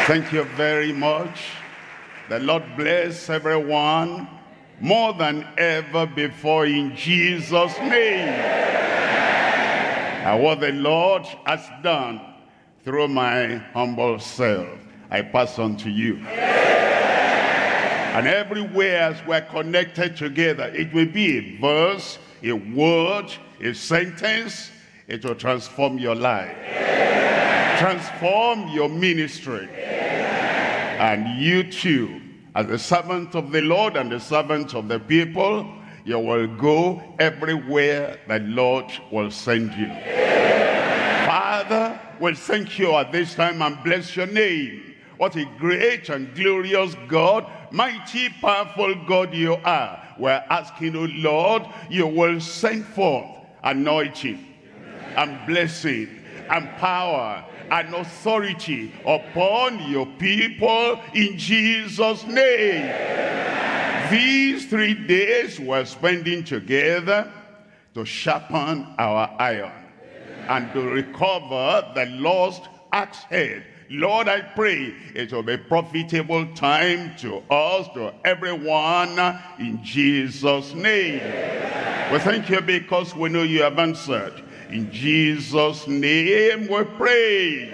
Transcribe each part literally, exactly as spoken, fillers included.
Thank you very much. The Lord bless everyone more than ever before in Jesus' name. And what the Lord has done through my humble self, I pass on to you. And everywhere as we're connected together, it will be a verse, a word, a sentence. It will transform your life, transform your ministry. And you too, as the servant of the Lord and the servant of the people, you will go everywhere the Lord will send you. Father, we thank you at this time and bless your name. What a great and glorious God, mighty, powerful God you are. We're asking you, Lord, you will send forth anointing and blessing and power and authority upon your people in Jesus' name. These three days we're spending together to sharpen our iron and to recover the lost axe head. Lord, I pray it will be profitable time to us, to everyone, in Jesus' name. We thank you because we know you have answered. In Jesus' name we pray.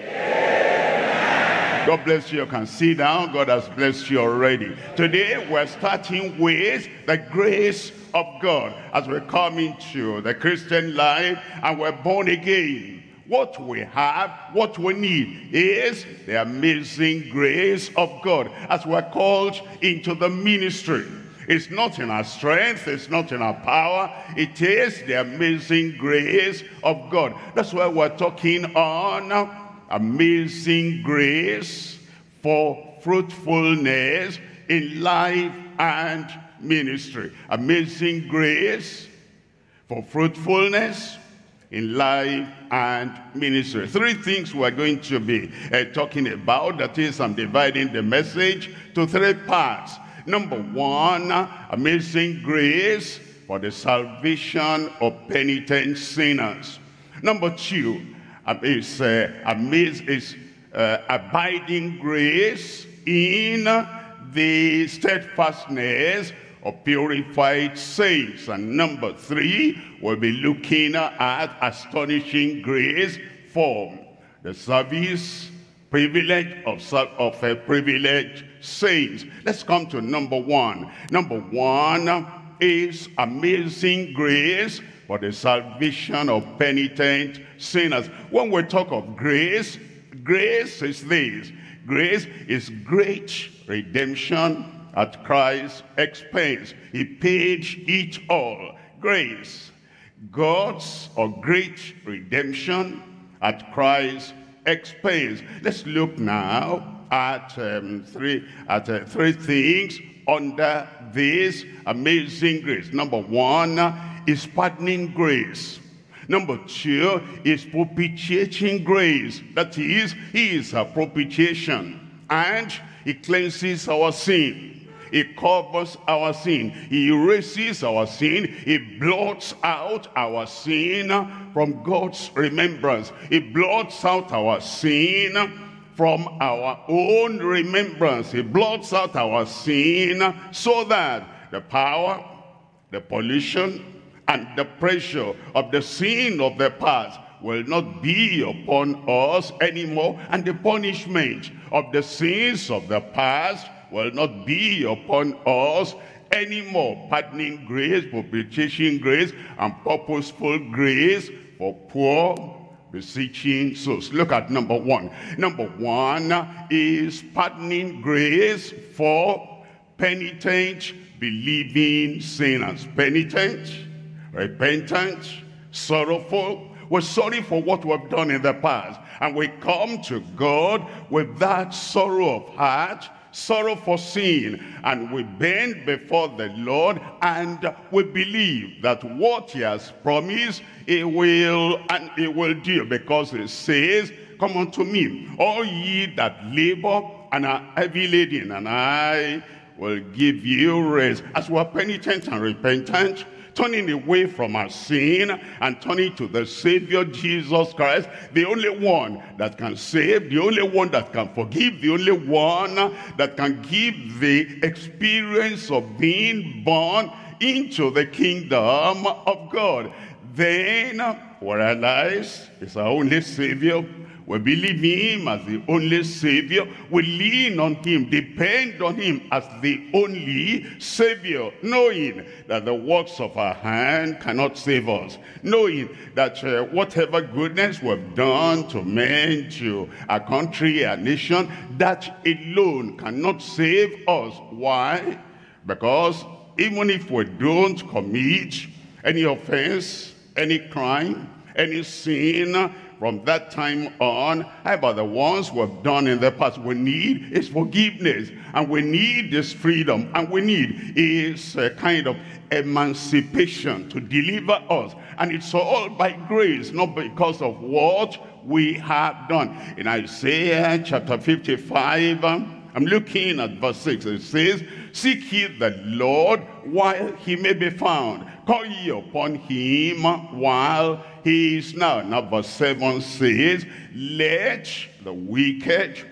God bless you. You can sit down. God has blessed you already. Today we're starting with the grace of God as we come into the Christian life and we're born again. What we have, what we need is the amazing grace of God as we're called into the ministry. It's not in our strength, it's not in our power, it is the amazing grace of God. That's why we're talking on amazing grace for fruitfulness in life and ministry. Amazing grace for fruitfulness in life and ministry. Three things we're going to be uh, talking about. That is, I'm dividing the message to three parts. Number one, amazing grace for the salvation of penitent sinners. Number two, is, uh, amaz is uh, abiding grace in the steadfastness of purified saints. And number three, we'll be looking at astonishing grace for the service privilege of, of a privileged saints. Let's come to number one. Number one is amazing grace for the salvation of penitent sinners. When we talk of grace, grace is this. Grace is great redemption at Christ's expense. He paid it all. Grace, God's or great redemption at Christ's expense. Let's look now at um, three at uh, three things under this amazing grace. Number one is pardoning grace. Number two is propitiating grace. That is, he is a propitiation, and he cleanses our sin. He covers our sin. He erases our sin. He blots out our sin from God's remembrance. He blots out our sin from our own remembrance. He blots out our sin so that the power, the pollution, and the pressure of the sin of the past will not be upon us anymore, and the punishment of the sins of the past will not be upon us anymore. Pardoning grace, propitiation grace, and purposeful grace for poor, beseeching souls. Look at number one. Number one is pardoning grace for penitent, believing sinners. Penitent, repentant, sorrowful. We're sorry for what we've done in the past, and we come to God with that sorrow of heart, sorrow for sin, and we bend before the Lord, and we believe that what he has promised he will and he will do, because he says, come unto me, all ye that labor and are heavy laden, and I will give you rest. As we are penitent and repentant, turning away from our sin and turning to the Savior Jesus Christ, the only one that can save, the only one that can forgive, the only one that can give the experience of being born into the kingdom of God. Then we realize it's our only Savior. We believe him as the only Savior. We lean on him, depend on him as the only Savior, knowing that the works of our hand cannot save us, knowing that uh, whatever goodness we've done to men, to our country, our nation, that alone cannot save us. Why? Because even if we don't commit any offense, any crime, any sin, from that time on, how about the ones we've done in the past? We need is forgiveness, and we need this freedom, and we need is a kind of emancipation to deliver us. And it's all by grace, not because of what we have done. In Isaiah chapter fifty-five, I'm looking at verse six. It says, "Seek ye the Lord while he may be found. Call ye upon him while he is now." Now verse seven says, "Let the wicked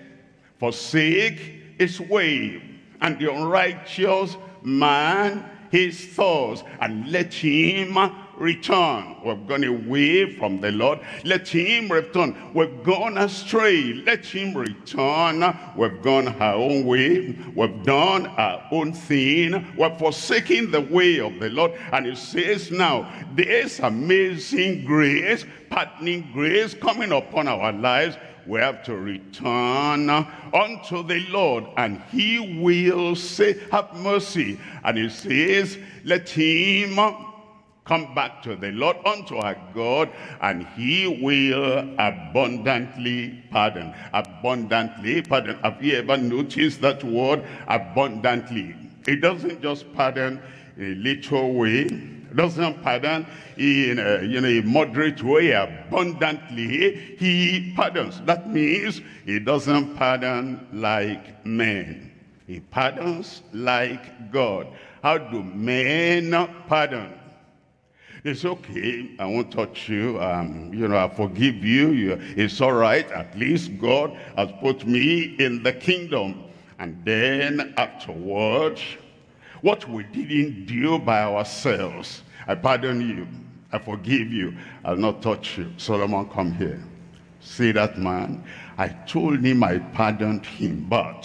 forsake his way, and the unrighteous man his thoughts, and let him return." We've gone away from the Lord. Let him return. We've gone astray. Let him return. We've gone our own way. We've done our own thing. We're forsaking the way of the Lord. And it says now, this amazing grace, pardoning grace coming upon our lives, we have to return unto the Lord, and he will say, have mercy. And he says, let him come back to the Lord, unto our God, and he will abundantly pardon. Abundantly pardon. Have you ever noticed that word, abundantly? It doesn't just pardon in a little way. It doesn't pardon in a, you know, a moderate way. Abundantly, he pardons. That means he doesn't pardon like men. He pardons like God. How do men pardon? It's okay, I won't touch you, um, you know, I forgive you. you, it's all right, at least God has put me in the kingdom. And then afterwards, what we didn't do by ourselves, I pardon you, I forgive you, I'll not touch you. Solomon, come here. See that man? I told him I pardoned him, but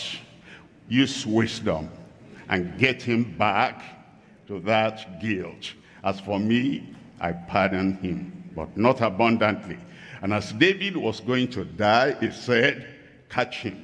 use wisdom and get him back to that guilt. As for me, I pardoned him, but not abundantly. And as David was going to die, he said, catch him.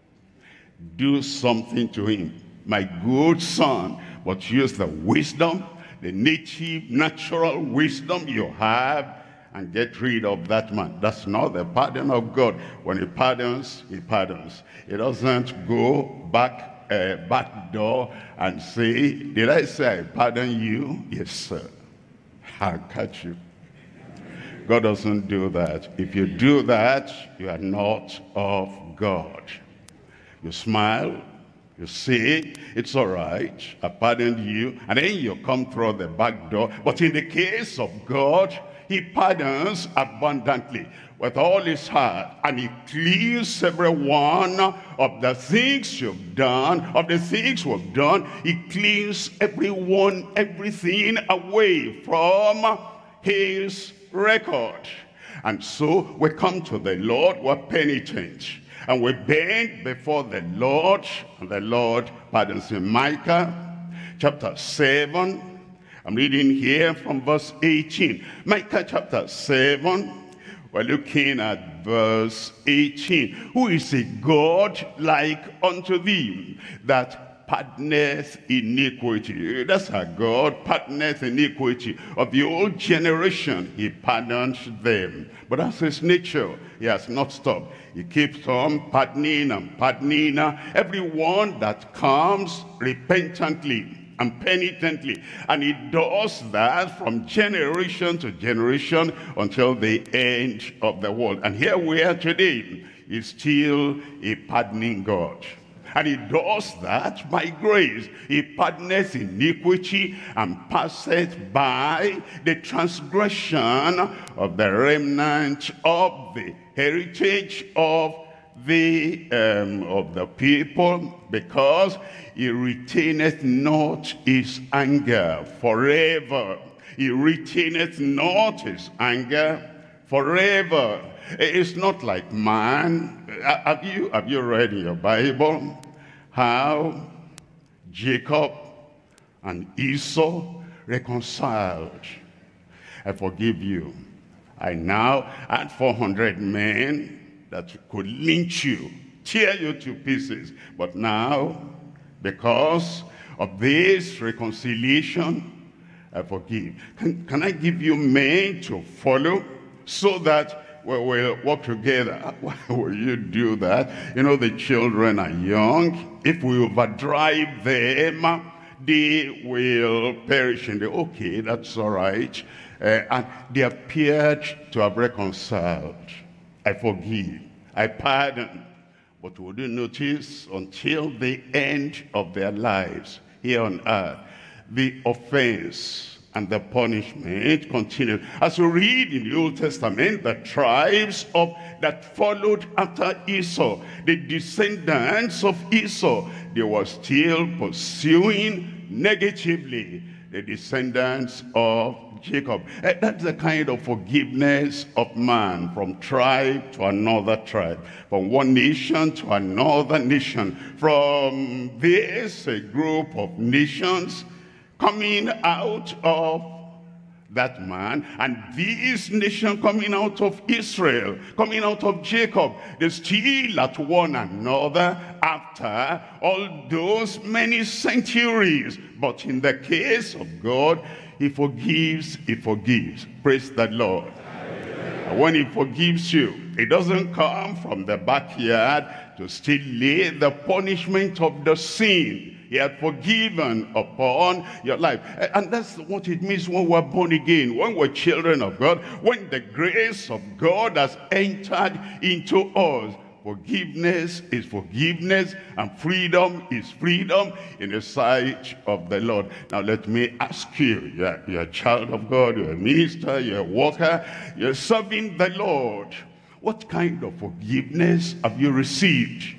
Do something to him. My good son, but use the wisdom, the native, natural wisdom you have, and get rid of that man. That's not the pardon of God. When he pardons, he pardons. He doesn't go back Uh, back door and say, did I say I pardon you? Yes, sir. I'll catch you. God doesn't do that. If you do that, you are not of God. You smile, you say, it's all right, I pardoned you, and then you come through the back door. But in the case of God, he pardons abundantly with all his heart, and he clears every one of the things you've done, of the things we've done. He cleans everyone, everything away from his record. And so we come to the Lord, we're penitent, and we bend before the Lord, and the Lord pardons him. Micah chapter seven, I'm reading here from verse eighteen. Micah chapter seven, we're looking at verse eighteen. Who is a God like unto thee, that pardoneth iniquity? That's our God, pardoneth iniquity. Of the old generation, he pardons them. But that's his nature. He has not stopped. He keeps on pardoning and pardoning everyone that comes repentantly and penitently. And he does that from generation to generation until the end of the world. And here we are today. He's still a pardoning God. And he does that by grace. He pardoneth iniquity and passeth by the transgression of the remnant of the heritage of the um, of the people, because he retaineth not his anger forever. He retaineth not his anger forever. It's not like man. Have you, have you read in your Bible how Jacob and Esau reconciled? I forgive you. I now had four hundred men that could lynch you, tear you to pieces. But now, because of this reconciliation, I forgive. Can, can I give you men to follow so that we will walk together? Why will you do that? You know, the children are young. If we overdrive them, they will perish. And they, okay, that's all right. Uh, and they appeared to have reconciled. I forgive, I pardon. But we didn't notice until the end of their lives here on earth, the offense and the punishment continued. As we read in the Old Testament, the tribes of that followed after Esau, the descendants of Esau, they were still pursuing negatively the descendants of Jacob. That's the kind of forgiveness of man, from tribe to another tribe, from one nation to another nation, from this a group of nations coming out of that man, and this nation coming out of Israel, coming out of Jacob. They still at one another after all those many centuries. But in the case of God, he forgives, he forgives. Praise the Lord. And when he forgives you, it doesn't come from the backyard to still lay the punishment of the sin he had forgiven upon your life. And that's what it means when we're born again, when we're children of God, when the grace of God has entered into us. Forgiveness is forgiveness, and freedom is freedom in the sight of the Lord. Now let me ask you, you're, you're a child of God, you're a minister, you're a worker, you're serving the Lord. What kind of forgiveness have you received?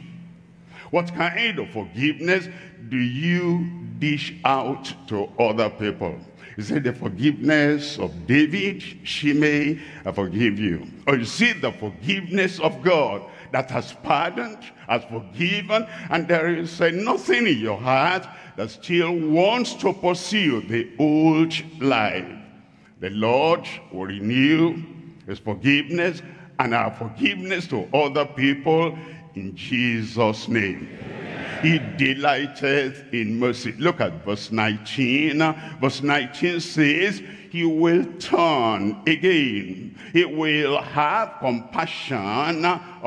What kind of forgiveness do you dish out to other people? Is it the forgiveness of David? Shimei, I forgive you. Or is it the forgiveness of God that has pardoned, has forgiven, and there is uh, nothing in your heart that still wants to pursue the old life? The Lord will renew his forgiveness and our forgiveness to other people in Jesus' name. He delighteth in mercy. Look at verse nineteen. Verse nineteen says, he will turn again. He will have compassion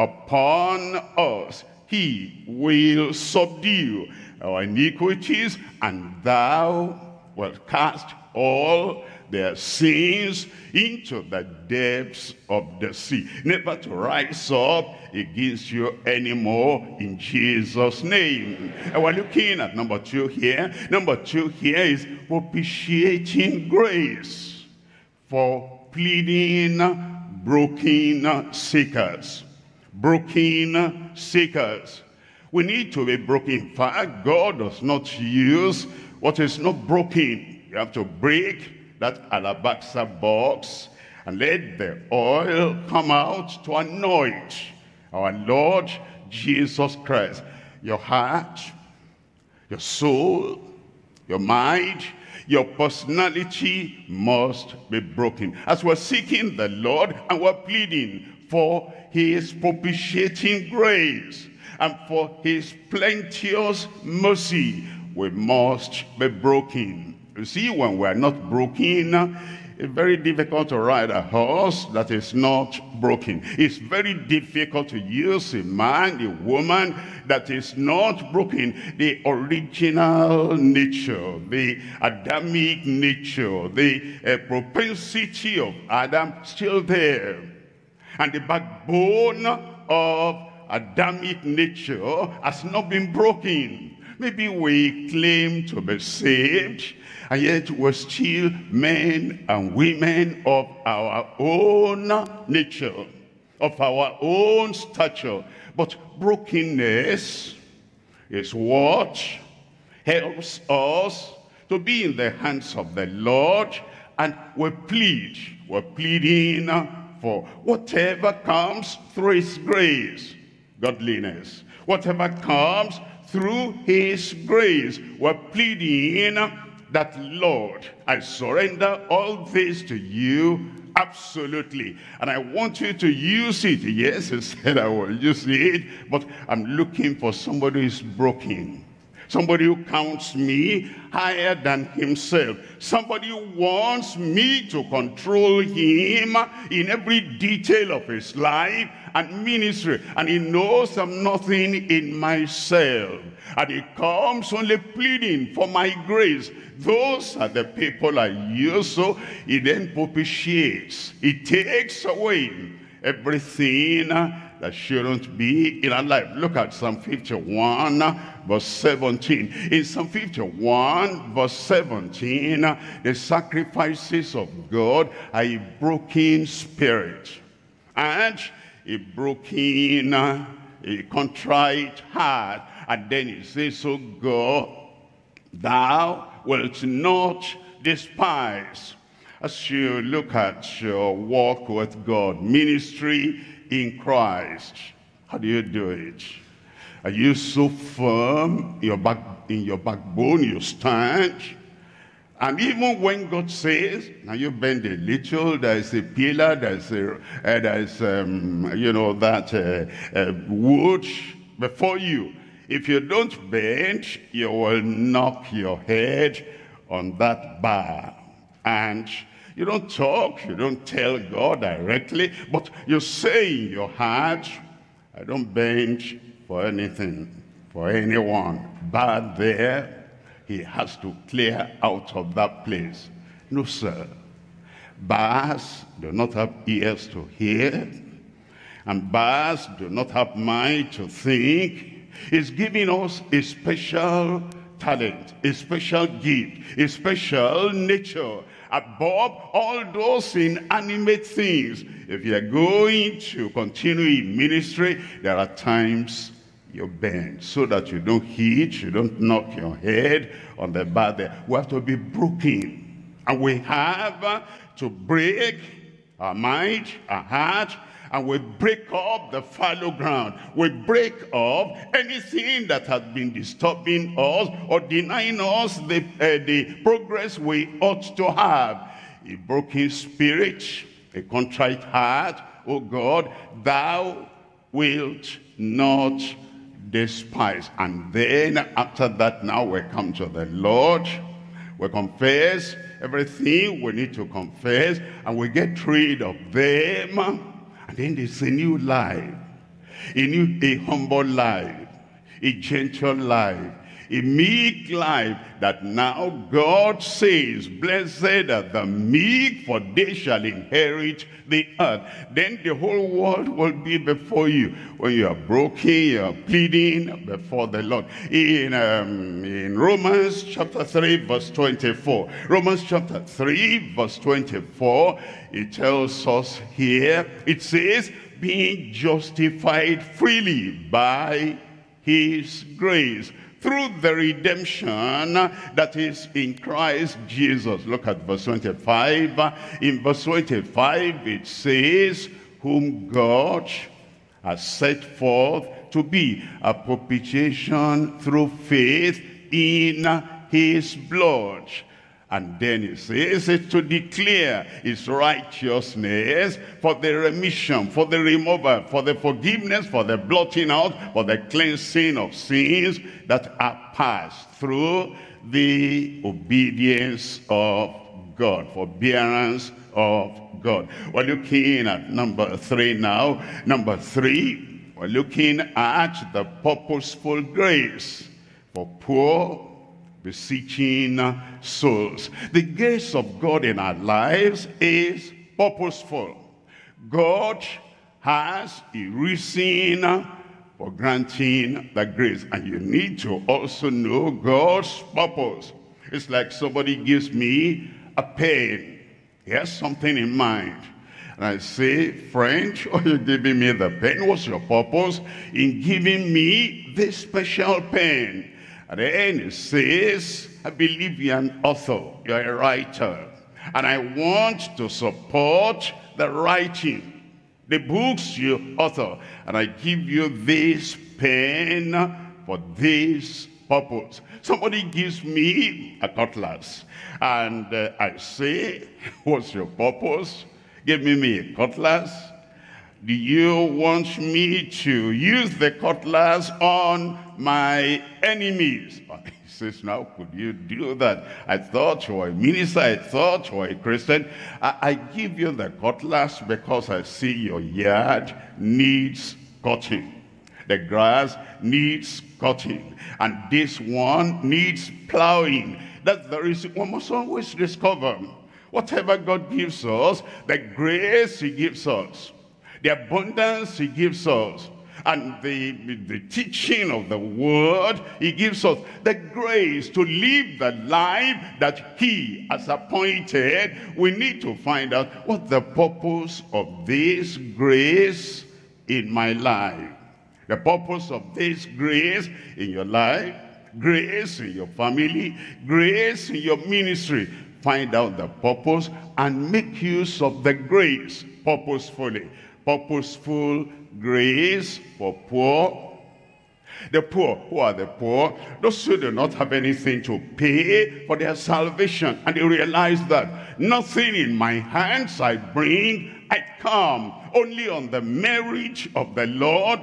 upon us. He will subdue our iniquities, and thou wilt cast all their sins into the depths of the sea, never to rise up against you anymore in Jesus' name. And we're looking at number two here. Number two here is propitiating grace for pleading broken seekers. Broken seekers. We need to be broken. In fact, God does not use what is not broken. You have to break that alabaster box and let the oil come out to anoint our Lord Jesus Christ. Your heart, your soul, your mind, your personality must be broken. As we're seeking the Lord and we're pleading for his propitiating grace and for his plenteous mercy, we must be broken. You see, when we're not broken, it's very difficult to ride a horse that is not broken. It's very difficult to use a man, a woman that is not broken. The original nature, the Adamic nature, the uh, propensity of Adam still there. And the backbone of Adamic nature has not been broken. Maybe we claim to be saved, and yet we're still men and women of our own nature, of our own stature. But brokenness is what helps us to be in the hands of the Lord, and we plead, we're pleading for whatever comes through his grace, godliness. Whatever comes through his grace, we're pleading that, Lord, I surrender all this to you absolutely, and I want you to use it. Yes, he said I will use it, but I'm looking for somebody who is broken. Somebody who counts me higher than himself. Somebody who wants me to control him in every detail of his life and ministry. And he knows I'm nothing in myself. And he comes only pleading for my grace. Those are the people I use. So he then propitiates. He takes away everything that shouldn't be in our life. Look at Psalm fifty-one, verse seventeen. In Psalm fifty-one, verse seventeen, the sacrifices of God are a broken spirit and a broken, a contrite heart. And then he says, so God, thou wilt not despise. As you look at your walk with God, ministry in Christ, how do you do it? Are you so firm in your back, in your backbone, you stand? And even when God says, now you bend a little, there's a pillar, there's a, uh, there's um, you know, that uh, uh, wood before you. If you don't bend, you will knock your head on that bar. And you don't talk, you don't tell God directly, but you say in your heart, I don't bend for anything, for anyone. But there, he has to clear out of that place. No, sir. Bars do not have ears to hear, and bars do not have mind to think. He's giving us a special talent, a special gift, a special nature, above all those inanimate things. If you're going to continue in ministry, there are times you bend so that you don't hit, you don't knock your head on the bar there. We have to be broken. And we have to break our mind, our heart, and we break up the fallow ground. We break up anything that has been disturbing us or denying us the, uh, the progress we ought to have. A broken spirit, a contrite heart, oh God, thou wilt not despise. And then after that, now we come to the Lord. We confess everything we need to confess, and we get rid of them. And then there's a new life, a new, a humble life, a gentle life, a meek life, that now God says, blessed are the meek, for they shall inherit the earth. Then the whole world will be before you. When you are broken, you are pleading before the Lord. In, um, in Romans chapter three, verse twenty-four. Romans chapter three, verse twenty-four, it tells us here, it says, being justified freely by his grace, through the redemption that is in Christ Jesus. Look at verse twenty-five. In verse twenty-five, it says, whom God has set forth to be a propitiation through faith in his blood. And then it says it to declare his righteousness for the remission, for the removal, for the forgiveness, for the blotting out, for the cleansing of sins that are passed through the obedience of God, forbearance of God. We're looking at number three now. Number three, we're looking at the purposeful grace for poor, beseeching souls. The grace of God in our lives is purposeful. God has a reason for granting the grace. And you need to also know God's purpose. It's like somebody gives me a pen. He has something in mind. And I say, friend, why are you giving me the pen? What's your purpose in giving me this special pen? At the end it says, I believe you're an author, you're a writer. And I want to support the writing, the books you author. And I give you this pen for this purpose. Somebody gives me a cutlass. And uh, I say, what's your purpose? Give me, me a cutlass. Do you want me to use the cutlass on my enemies? He says, now could you do that? I thought you were a minister. I thought you were a Christian. I, I give you the cutlass because I see your yard needs cutting. The grass needs cutting. And this one needs plowing. That's the reason one must always discover. Whatever God gives us, the grace he gives us, the abundance he gives us, and the, the teaching of the word he gives us, the grace to live the life that he has appointed. We need to find out what the purpose of this grace in my life. The purpose of this grace in your life, grace in your family, grace in your ministry. Find out the purpose and make use of the grace purposefully. Purposeful grace for poor. The poor, who are the poor? Those who do not have anything to pay for their salvation. And they realize that nothing in my hands I bring, I come only on the merit of the Lord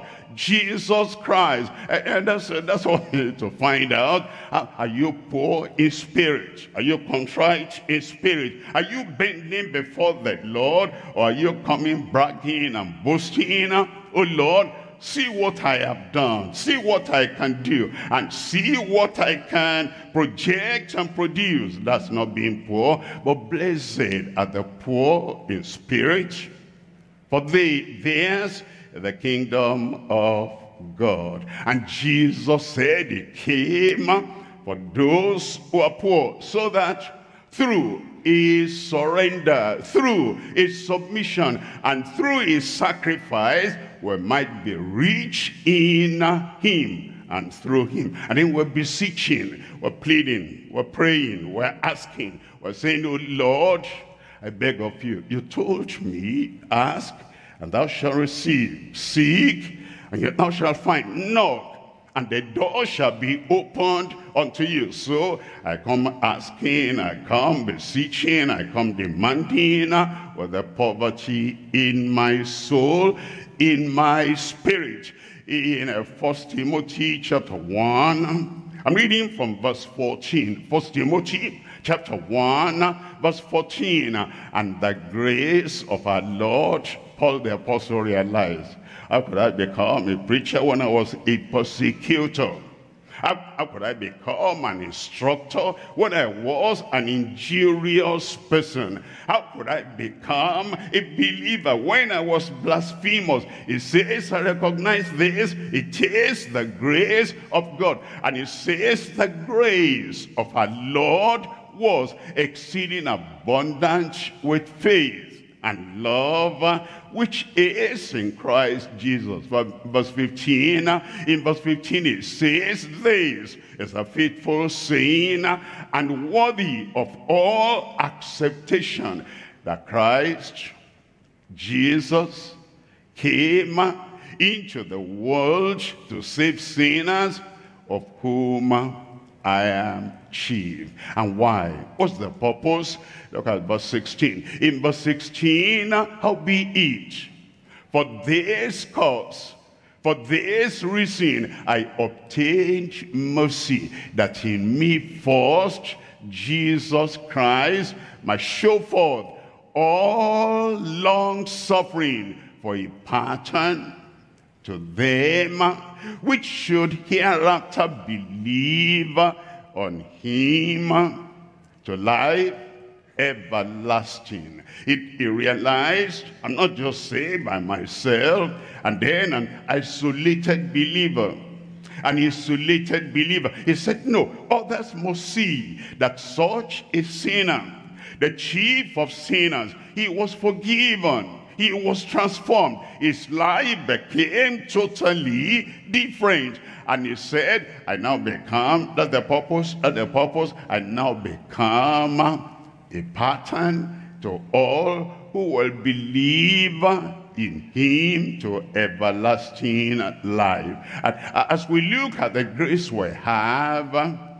Jesus Christ. And that's, that's what we need to find out. Are you poor in spirit? Are you contrite in spirit? Are you bending before the Lord? Or are you coming bragging and boasting? Oh Lord, see what I have done. See what I can do. And see what I can project and produce. That's not being poor. But blessed are the poor in spirit, for they, theirs is the kingdom of God. And Jesus said he came for those who are poor, so that through his surrender, through his submission, and through his sacrifice, we might be rich in him and through him. And then we're beseeching, we're pleading, we're praying, we're asking, we're saying, oh Lord, I beg of you. You told me, ask, and thou shalt receive. Seek, and thou shalt find. Knock, and the door shall be opened unto you. So I come asking, I come beseeching, I come demanding with the poverty in my soul, in my spirit. In First Timothy chapter one, I'm reading from verse fourteen. First Timothy chapter one, verse fourteen. And the grace of our Lord, Paul the apostle realized, how could I become a preacher when I was a persecutor? How, how could I become an instructor when I was an injurious person? How could I become a believer when I was blasphemous? He says, I recognize this. It is the grace of God. And he says the grace of our Lord was exceeding abundant with faith and love, which is in Christ Jesus. Verse fifteen, in verse fifteen it says, this is a faithful saying and worthy of all acceptation, that Christ Jesus came into the world to save sinners, of whom I am chief. And why? What's the purpose? Look at verse sixteen. In verse sixteen, howbeit, for this cause, for this reason, I obtained mercy, that in me first Jesus Christ might show forth all long suffering for a pattern to them which should hereafter believe on him, to life everlasting. He, he realized, I'm not just saved by myself, and then an isolated believer. An isolated believer. He said, no, others must see that such a sinner, the chief of sinners, he was forgiven. He was transformed. His life became totally different. And he said, I now become, that's the purpose, that's the purpose, I now become a pattern to all who will believe in him to everlasting life. And as we look at the grace we have,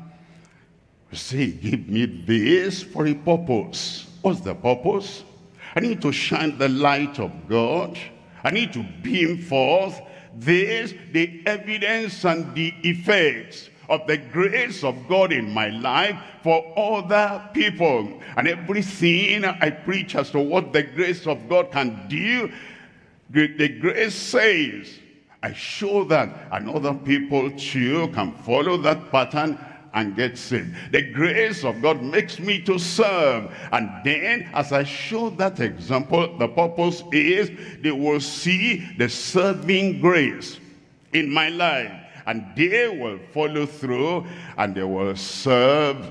we say, give me this for a purpose. What's the purpose? I need to shine the light of God. I need to beam forth this, the evidence and the effects of the grace of God in my life for other people. And everything I preach as to what the grace of God can do, the grace says, I show that, and other people too can follow that pattern and get saved. The grace of God makes me to serve. And then as I show that example, the purpose is they will see the serving grace in my life. And they will follow through and they will serve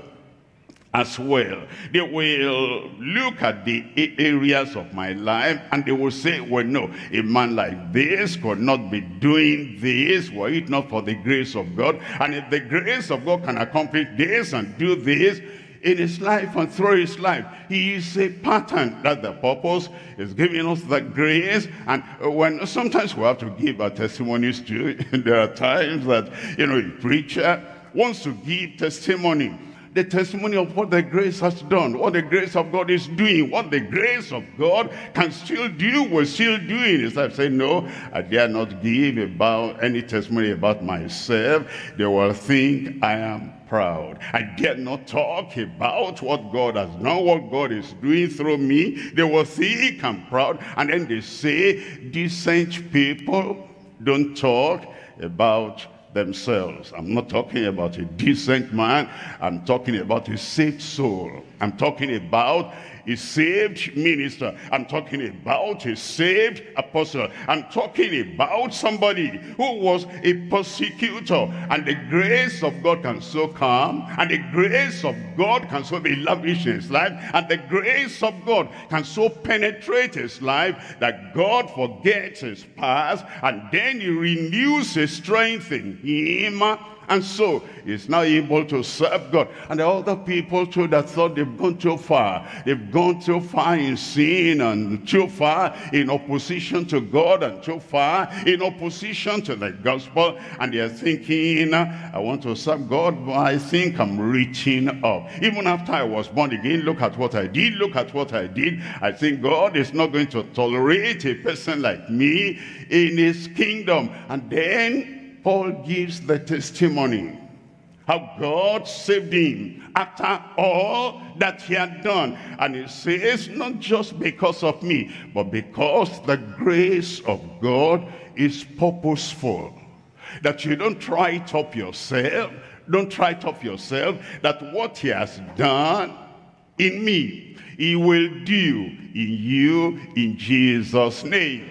as well. They will look at the areas of my life and they will say, well, no, a man like this could not be doing this were it not for the grace of God. And if the grace of God can accomplish this and do this in his life and through his life, he is a pattern. That the purpose is giving us the grace. And when sometimes we have to give our testimonies too, there are times that, you know, a preacher wants to give testimony. The testimony of what the grace has done, what the grace of God is doing, what the grace of God can still do, we're still doing. Instead of saying, no, I dare not give about any testimony about myself. They will think I am proud. I dare not talk about what God has done, what God is doing through me. They will think I'm proud. And then they say, decent people don't talk about themselves. I'm not talking about a decent man. I'm talking about a saved soul. I'm talking about a saved minister. I'm talking about a saved apostle. I'm talking about somebody who was a persecutor. And the grace of God can so come. And the grace of God can so be lavish in his life. And the grace of God can so penetrate his life that God forgets his past. And then he renews his strength in him. And so he's now able to serve God. And the other people too that thought they've gone too far. They've gone too far in sin and too far in opposition to God and too far in opposition to the gospel. And they're thinking, I want to serve God, but I think I'm reaching up. Even after I was born again, look at what I did, look at what I did. I think God is not going to tolerate a person like me in his kingdom. And then Paul gives the testimony how God saved him after all that he had done. And he says, not just because of me, but because the grace of God is purposeful. That you don't try it up yourself. Don't try it up yourself. That what he has done in me, he will do in you in Jesus' name.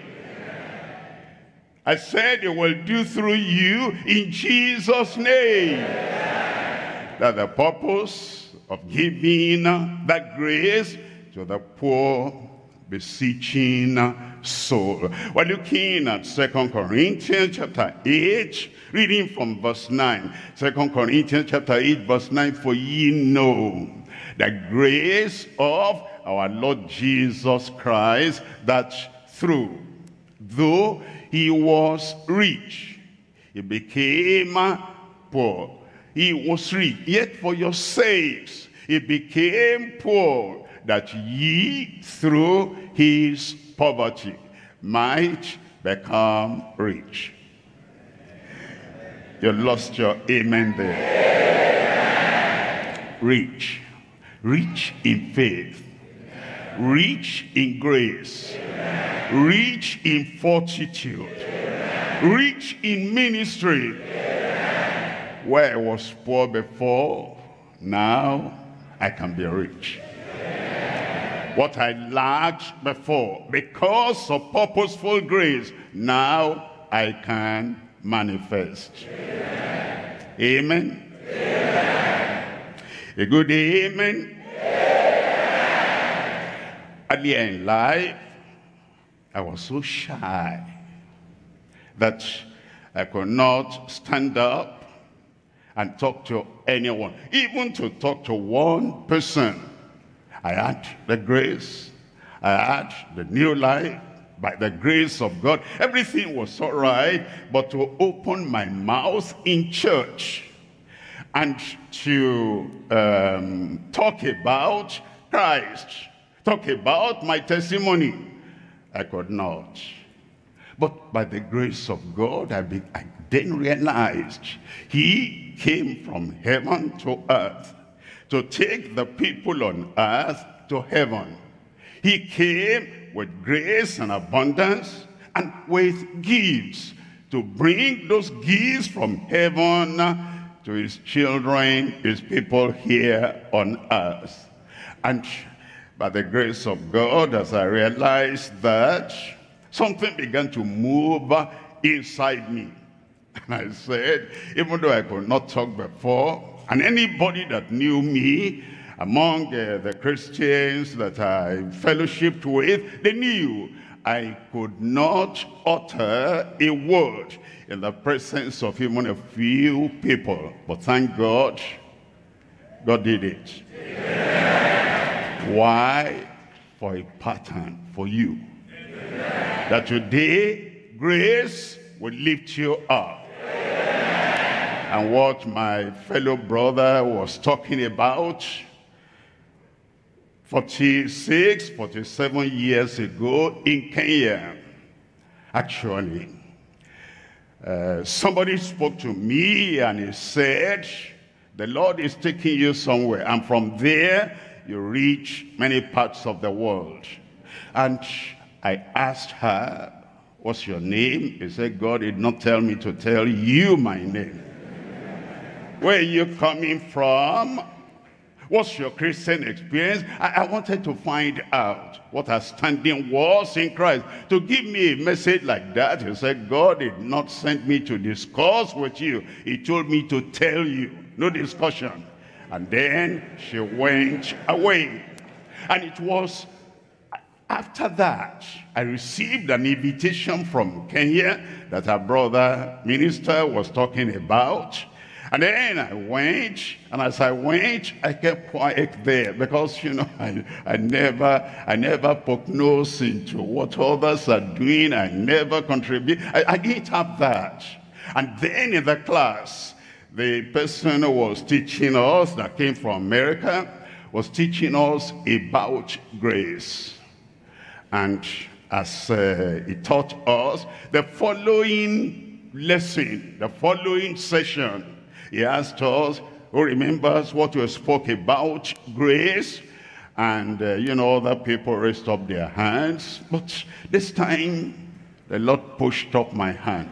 I said it will do through you in Jesus' name. Yeah. That the purpose of giving that grace to the poor, beseeching soul. We're looking at Second Corinthians chapter eight, reading from verse nine. Second Corinthians chapter eight, verse nine, for ye know the grace of our Lord Jesus Christ, that through, though he was rich, he became poor. He was rich, yet for your sakes he became poor, that ye through his poverty might become rich. You lost your amen there. Rich. Rich in faith. Rich in grace. Rich in fortitude. Rich in ministry. Where I was poor before, now I can be rich. What I lacked before, because of purposeful grace, now I can manifest. Amen. Amen. Amen. A good amen. Amen. Earlier in life, I was so shy that I could not stand up and talk to anyone, even to talk to one person. I had the grace, I had the new life, by the grace of God. Everything was all right, but to open my mouth in church and to um, talk about Christ, talk about my testimony, I could not. But by the grace of God, I, be, I then realized he came from heaven to earth to take the people on earth to heaven. He came with grace and abundance and with gifts to bring those gifts from heaven to his children, his people here on earth. And by the grace of God, as I realized that, something began to move inside me. And I said, even though I could not talk before, and anybody that knew me among uh, the Christians that I fellowshiped with, they knew I could not utter a word in the presence of even a few people. But thank God, God did it. Amen. Why? For a pattern for you. Amen. That today, grace will lift you up. And what my fellow brother was talking about forty-six, forty-seven years ago in Kenya, actually, uh, somebody spoke to me and he said, the Lord is taking you somewhere, and from there you reach many parts of the world. And I asked her, what's your name? He said, God did not tell me to tell you my name. Where are you coming from? What's your Christian experience? I, I wanted to find out what her standing was in Christ. To give me a message like that, he said, God did not send me to discuss with you. He told me to tell you. No discussion. And then she went away. And it was after that, I received an invitation from Kenya that our brother minister was talking about. And then I went, and as I went, I kept quiet there because, you know, I, I never I never poke nose into what others are doing. I never contribute. I, I didn't have that. And then in the class, the person who was teaching us, that came from America, was teaching us about grace. And as uh, he taught us, the following lesson, the following session, he asked us, who remembers what we spoke about grace? And, uh, you know, other people raised up their hands. But this time, the Lord pushed up my hand.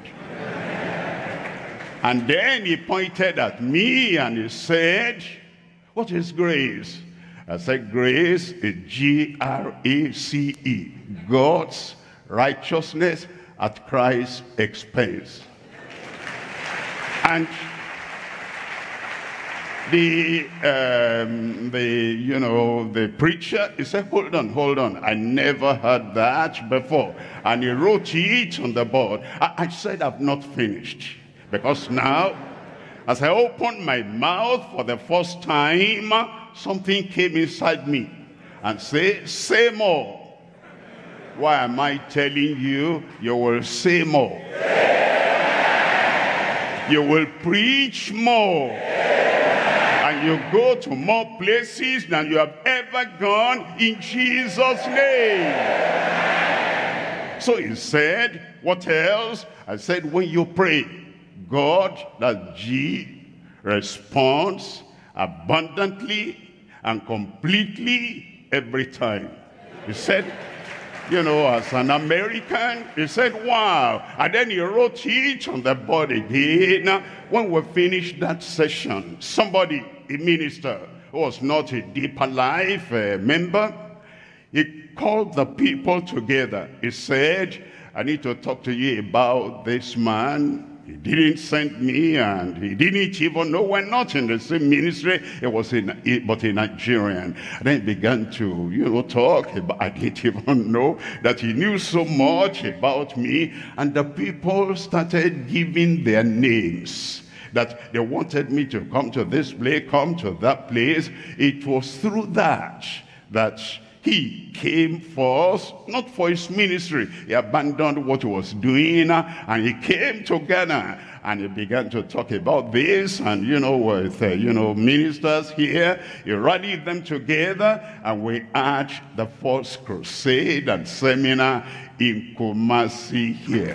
And then he pointed at me and he said, what is grace? I said, grace is G R A C E. God's righteousness at Christ's expense. And The, um, the, you know, the preacher, he said, hold on, hold on. I never heard that before. And he wrote it on the board. I, I said, I've not finished. Because now, as I opened my mouth for the first time, something came inside me and said, say more. Why am I telling you? You will say more. You will preach more. And you go to more places than you have ever gone in Jesus' name. So he said, what else? I said, when you pray, God, that G, responds abundantly and completely every time. He said, you know, as an American, he said, wow. And then he wrote it on the board again. When we finished that session, somebody, a minister, who was not a Deeper Life uh, member, He called the people together. He said, I need to talk to you about this man. He didn't send me, and he didn't even know we're not in the same ministry. It was in, but a Nigerian. And then he began to, you know, talk about, I didn't even know that he knew so much about me. And the people started giving their names, that they wanted me to come to this place, come to that place. It was through that, that he came for us, not for his ministry. He abandoned what he was doing, and he came to Ghana, and he began to talk about this, and you know, with uh, you know, ministers here, he rallied them together, and we had the first crusade and seminar in Kumasi here.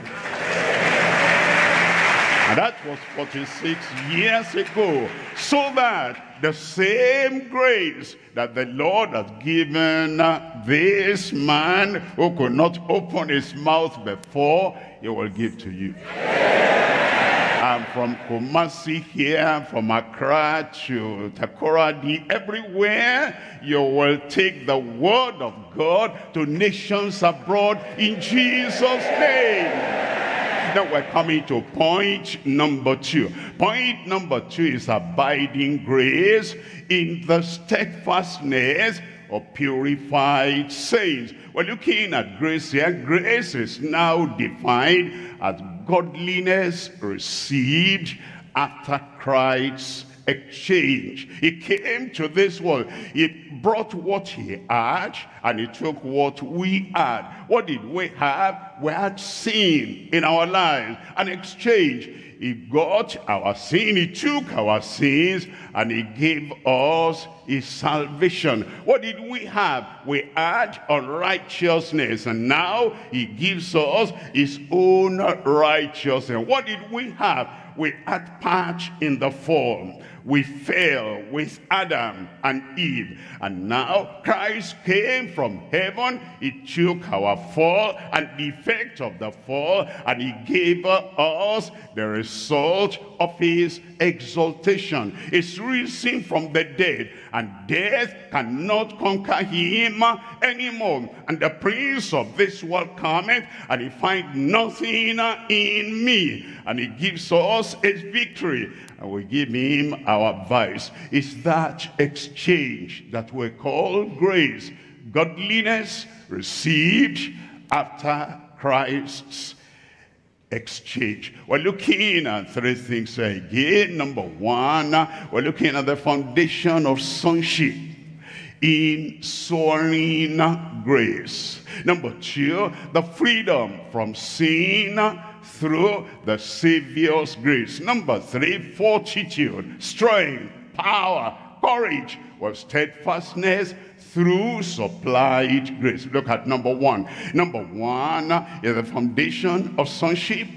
And that was forty-six years ago. So that the same grace that the Lord has given this man who could not open his mouth before, he will give to you. And from Kumasi here, from Accra to Takoradi, everywhere, you will take the word of God to nations abroad in Jesus' name. Now we're coming to point number two. Point number two is abiding grace in the steadfastness of purified saints. We're looking at grace here. Grace is now defined as godliness received after Christ's exchange. He came to this world. He brought what he had, and he took what we had. What did we have? We had sin in our lives. An exchange. He got our sin, he took our sins, and he gave us his salvation. What did we have? We had unrighteousness, and now he gives us his own righteousness. What did we have? We had part in the fall. We fell with Adam and Eve. And now Christ came from heaven. He took our fall and the effect of the fall, and he gave us the result of his exaltation. His risen from the dead, and death cannot conquer him anymore. And the prince of this world cometh, and he finds nothing in me. And he gives us his victory, and we give him our vice. It's that exchange that we call grace. Godliness received after Christ's exchange. We're looking at three things again. Number one, we're looking at the foundation of sonship in soaring grace. Number two, the freedom from sin through the Savior's grace. Number three, fortitude, strength, power, courage, with steadfastness through supplied grace. Look at number one. Number one is the foundation of sonship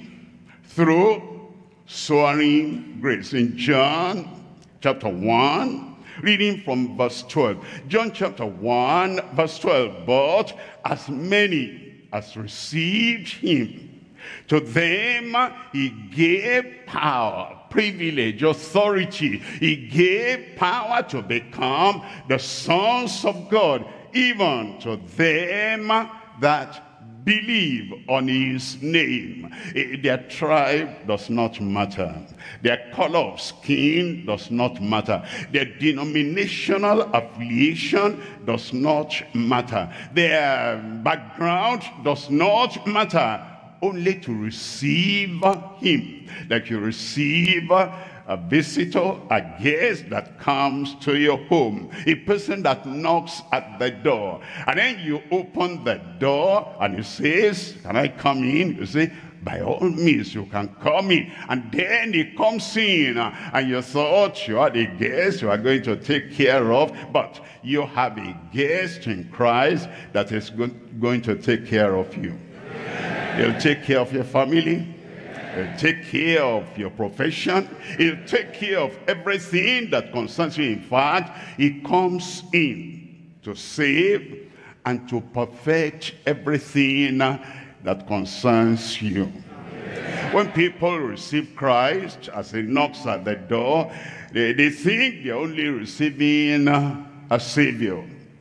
through soaring grace. In John chapter one, reading from verse twelve. John chapter one, verse twelve. But as many as received him, to them he gave power, privilege, authority. He gave power to become the sons of God, even to them that believe on his name. Their tribe does not matter. Their color of skin does not matter. Their denominational affiliation does not matter. Their background does not matter. Only to receive him, like you receive a visitor, a guest that comes to your home, a person that knocks at the door, and then you open the door and he says, can I come in? You say, by all means you can come in. And then he comes in, and you thought you had a guest you are going to take care of, but you have a guest in Christ that is going to take care of you. He'll take care of your family. He'll take care of your profession. He'll take care of everything that concerns you. In fact, he comes in to save and to perfect everything that concerns you. When people receive Christ as he knocks at the door, they, they think they're only receiving a Savior.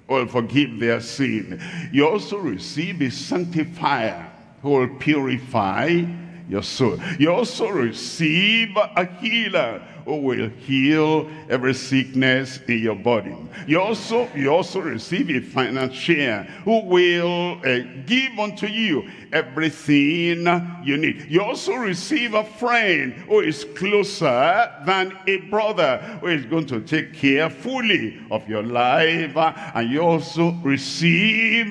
who will forgive their sin. You also receive a sanctifier who will purify your soul. You also receive a healer who will heal every sickness in your body. You also, you also receive a financier who will uh, give unto you everything you need. You also receive a friend who is closer than a brother, who is going to take care fully of your life. And you also receive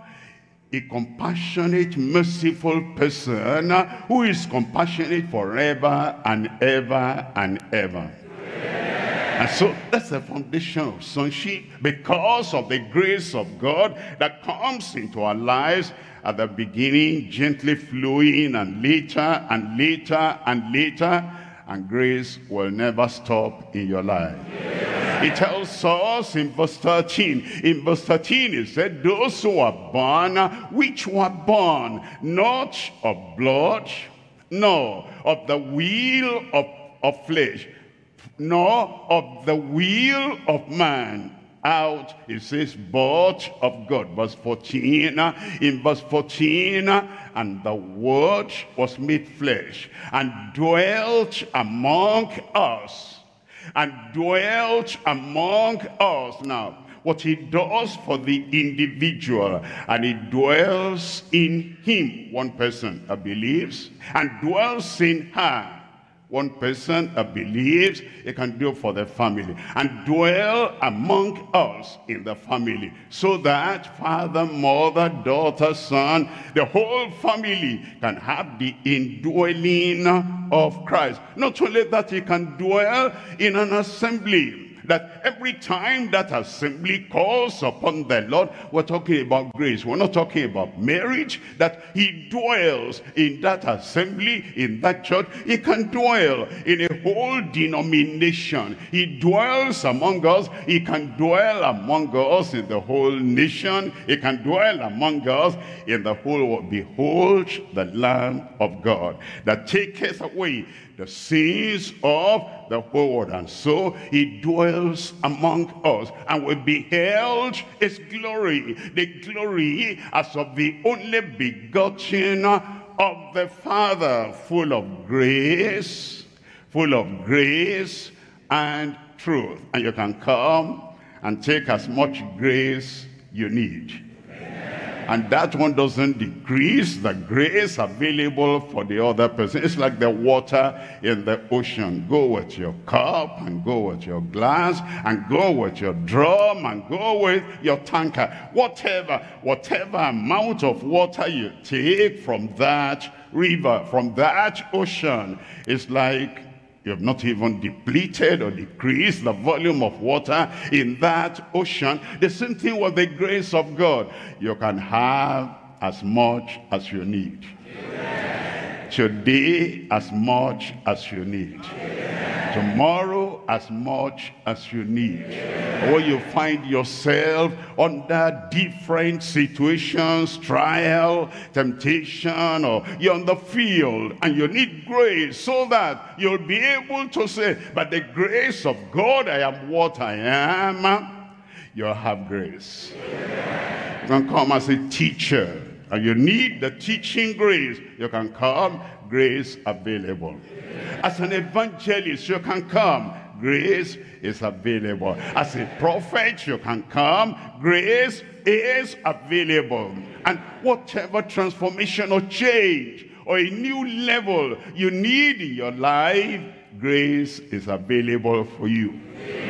a compassionate, merciful person who is compassionate forever and ever and ever. And so that's the foundation of sonship, because of the grace of God that comes into our lives at the beginning, gently flowing, and later and later and later, and grace will never stop in your life. It tells us in verse thirteen. In verse thirteen it said, those who are born, which were born not of blood, nor of the will of, of flesh, nor of the will of man. Out, it says, but of God. Verse fourteen, in verse fourteen, and the word was made flesh, and dwelt among us. And dwelt among us. Now, what he does for the individual, and he dwells in him, one person that believes, and dwells in her, one person that believes, he can do for the family, and dwell among us in the family, so that father, mother, daughter, son, the whole family can have the indwelling of Christ. Not only that, he can dwell in an assembly, that every time that assembly calls upon the Lord, we're talking about grace. We're not talking about marriage, that he dwells in that assembly, in that church. He can dwell in a whole denomination. He dwells among us. He can dwell among us in the whole nation. He can dwell among us in the whole world. Behold the Lamb of God that taketh away the sins of the whole world. And so he dwells among us, and we beheld his glory, the glory as of the only begotten of the Father, full of grace, full of grace and truth. And you can come and take as much grace you need. And that one doesn't decrease the grace available for the other person. It's like the water in the ocean. Go with your cup, and go with your glass, and go with your drum, and go with your tanker. Whatever, whatever amount of water you take from that river, from that ocean, it's like you have not even depleted or decreased the volume of water in that ocean. The same thing with the grace of God. You can have as much as you need. Amen. Today, as much as you need. Amen. Tomorrow, as much as you need. Amen. Or you find yourself under different situations, trial, temptation, or you're on the field and you need grace so that you'll be able to say, but the grace of God, I am what I am. You'll have grace. Amen. You can come as a teacher and you need the teaching grace. You can come, grace available. Amen. As an evangelist, you can come, grace is available. As a prophet, you can come, grace is available. And whatever transformation or change or a new level you need in your life, grace is available for you.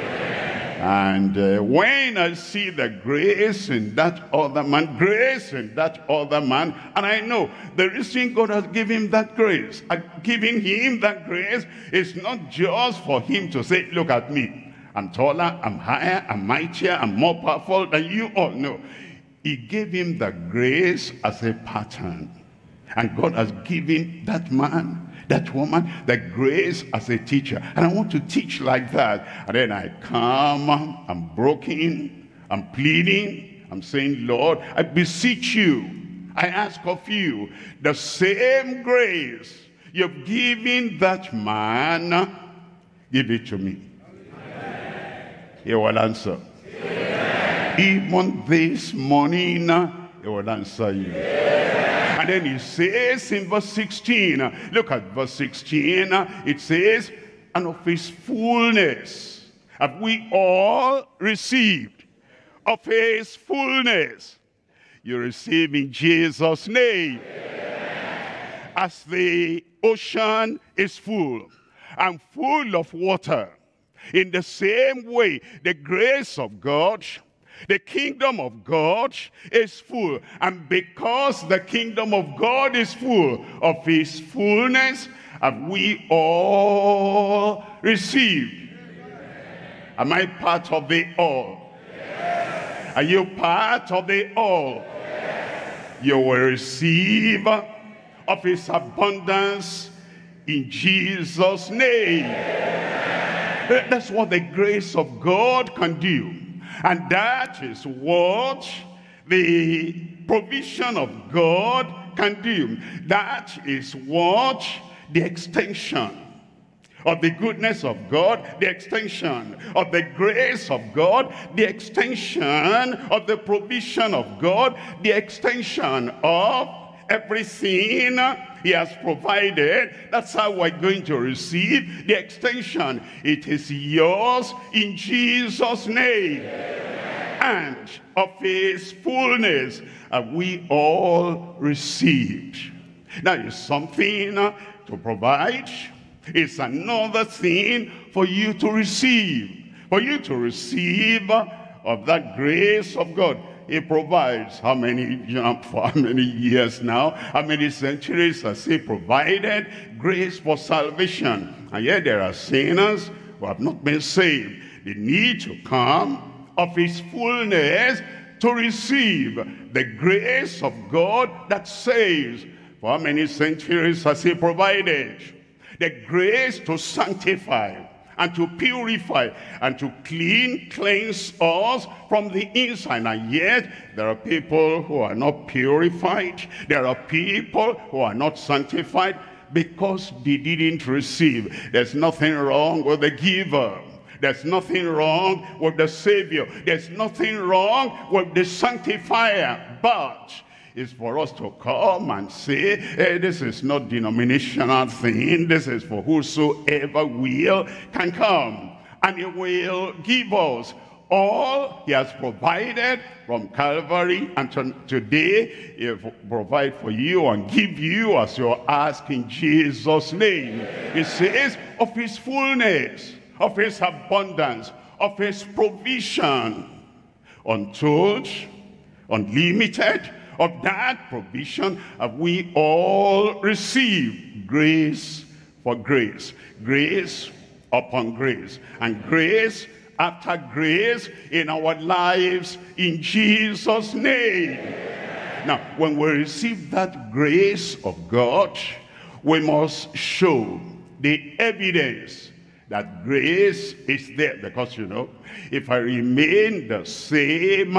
And uh, when I see the grace in that other man, grace in that other man, and I know the reason God has given him that grace, uh, giving him that grace is not just for him to say, look at me, I'm taller, I'm higher, I'm mightier, I'm more powerful than you all. No, he gave him the grace as a pattern. And God has given that man, that woman, the grace as a teacher. And I want to teach like that. And then I come, I'm broken, I'm pleading, I'm saying, Lord, I beseech you, I ask of you, the same grace you've given that man, give it to me. Amen. He will answer. Amen. Even this morning, he will answer you. And then he says in verse sixteen, look at verse sixteen, it says, and of his fullness have we all received. Of his fullness. You receive in Jesus' name. Amen. As the ocean is full and full of water, in the same way, the grace of God, the kingdom of God is full. And because the kingdom of God is full, of his fullness have we all received. Am I part of the all? Yes. Are you part of the all? Yes. You will receive of his abundance in Jesus' name. Yes. That's what the grace of God can do. And that is what the provision of God can do. That is what the extension of the goodness of God, the extension of the grace of God, the extension of the provision of God, the extension of everything he has provided. That's how we're going to receive the extension. It is yours in Jesus' name. And of his fullness have we all received. Now it's something to provide. It's another thing for you to receive. For you to receive of that grace of God. He provides. How many, you know, for how many years now? How many centuries has he provided grace for salvation? And yet there are sinners who have not been saved. They need to come of his fullness to receive the grace of God that saves. For how many centuries has he provided? The grace to sanctify and to purify and to clean, cleanse us from the inside. And yet, there are people who are not purified. There are people who are not sanctified because they didn't receive. There's nothing wrong with the giver. There's nothing wrong with the Savior. There's nothing wrong with the sanctifier. But it's for us to come and say, hey, this is not denominational thing. This is for whosoever will can come. And he will give us all he has provided from Calvary. And to, today, he will provide for you and give you as you ask in Jesus' name. He says, of his fullness, of his abundance, of his provision, untold, unlimited. Of that provision have we all received grace for grace. Grace upon grace. And grace after grace in our lives in Jesus' name. Now, when we receive that grace of God, we must show the evidence that grace is there. Because, you know, if I remain the same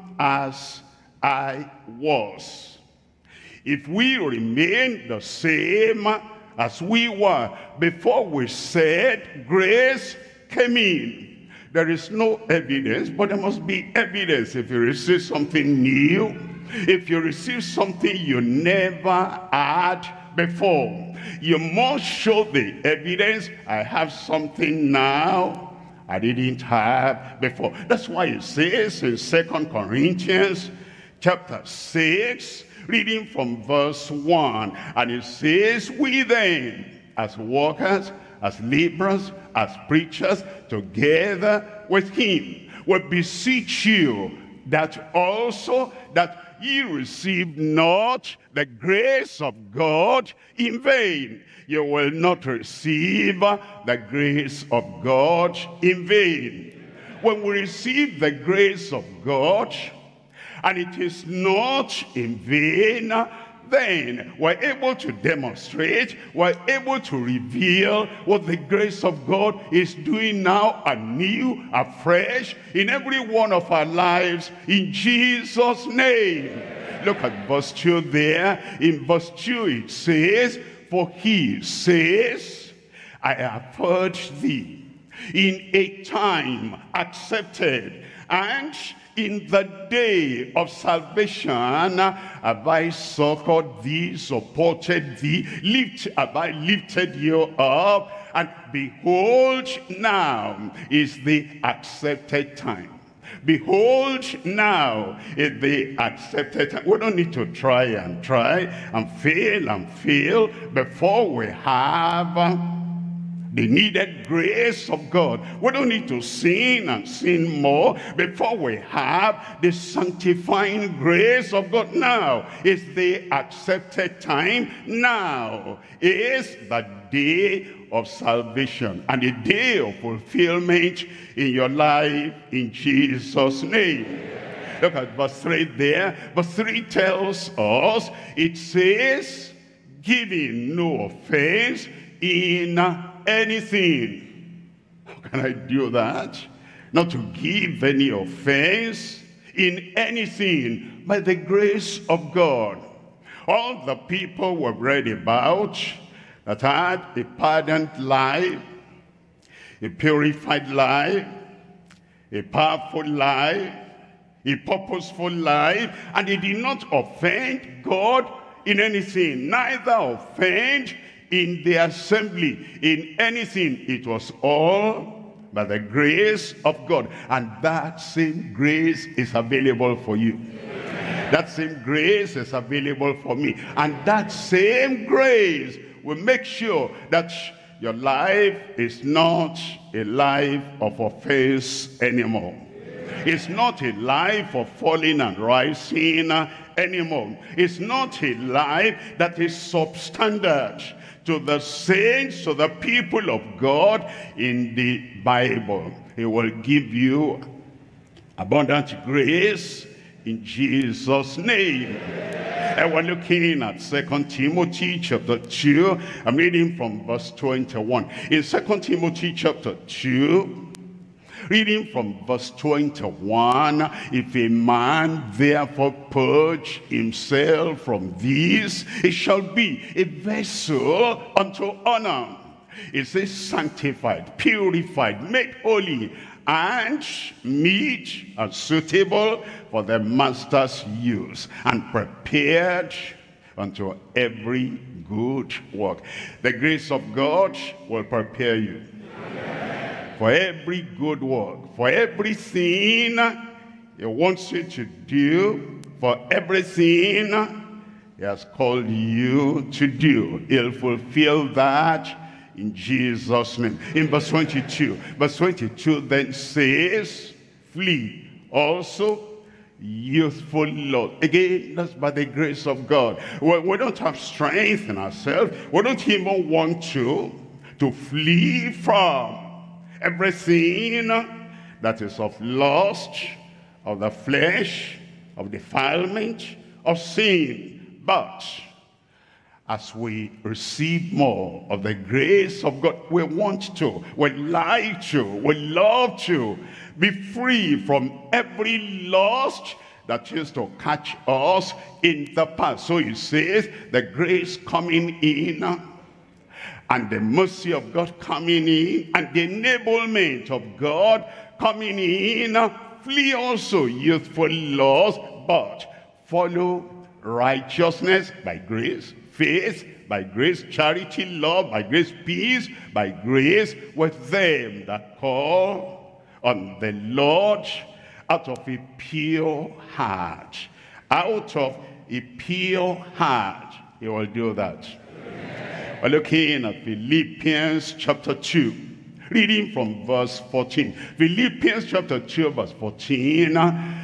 as I was, if we remain the same as we were before we said grace came in, there is no evidence. But there must be evidence. If you receive something new, if you receive something you never had before, you must show the evidence. I have something now I didn't have before. That's why it says in Second Corinthians chapter six, reading from verse one, and it says, we then, as workers, as laborers, as preachers, together with him, we beseech you that also that ye receive not the grace of God in vain. You will not receive the grace of God in vain. When we receive the grace of God, and it is not in vain, then we're able to demonstrate, we're able to reveal what the grace of God is doing now anew, afresh, in every one of our lives, in Jesus' name. Look at verse two there. In verse two it says, for he says, I have heard thee, in a time accepted, and in the day of salvation have I succored thee, supported thee, lift, have I lifted you up, and behold, now is the accepted time. Behold, now is the accepted time. We don't need to try and try and fail and fail before we have the needed grace of God. We don't need to sin and sin more before we have the sanctifying grace of God. Now is the accepted time. Now is the day of salvation and the day of fulfillment in your life in Jesus' name. Look at verse three there. Verse three tells us, it says, giving no offense in anything. How can I do that? Not to give any offense in anything, by the grace of God. All the people we've read about that had a pardoned life, a purified life, a powerful life, a purposeful life, and they did not offend God in anything, neither offend in the assembly in anything. It was all by the grace of God, and that same grace is available for you. That same grace is available for me, and that same grace will make sure that your life is not a life of offense anymore. It's not a life of falling and rising anymore. It's not a life that is substandard to the saints, to the people of God in the Bible. He will give you abundant grace in Jesus' name. And we're looking at Second Timothy chapter two. I'm reading from verse twenty-one. In Second Timothy chapter two, reading from verse twenty-one, if a man therefore purge himself from these, it shall be a vessel unto honor. It says sanctified, purified, made holy, and meet and suitable for the master's use, and prepared unto every good work. The grace of God will prepare you for every good work, for everything He wants you to do, for everything He has called you to do. He'll fulfill that in Jesus' name. In verse twenty-two, verse twenty-two then says, flee also youthful lust. Again, that's by the grace of God. We, we don't have strength in ourselves. We don't even want to, to flee from everything that is of lust, of the flesh, of defilement, of sin. But as we receive more of the grace of God, we want to, we like to, we love to be free from every lust that used to catch us in the past. So he says, the grace coming in, and the mercy of God coming in, and the enablement of God coming in. Flee also youthful lust, but follow righteousness by grace, faith by grace, charity, love by grace, peace by grace, with them that call on the Lord out of a pure heart. Out of a pure heart, He will do that. We're looking at Philippians chapter two, reading from verse fourteen. Philippians chapter two, verse fourteen.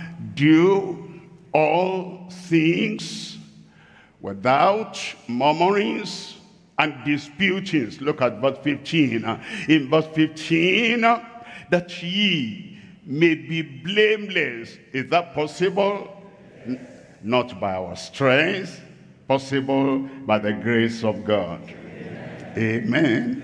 Do all things without murmurings and disputings. Look at verse fifteen. In verse fifteen, that ye may be blameless. Is that possible? Not by our strength, possible by the grace of God. Amen.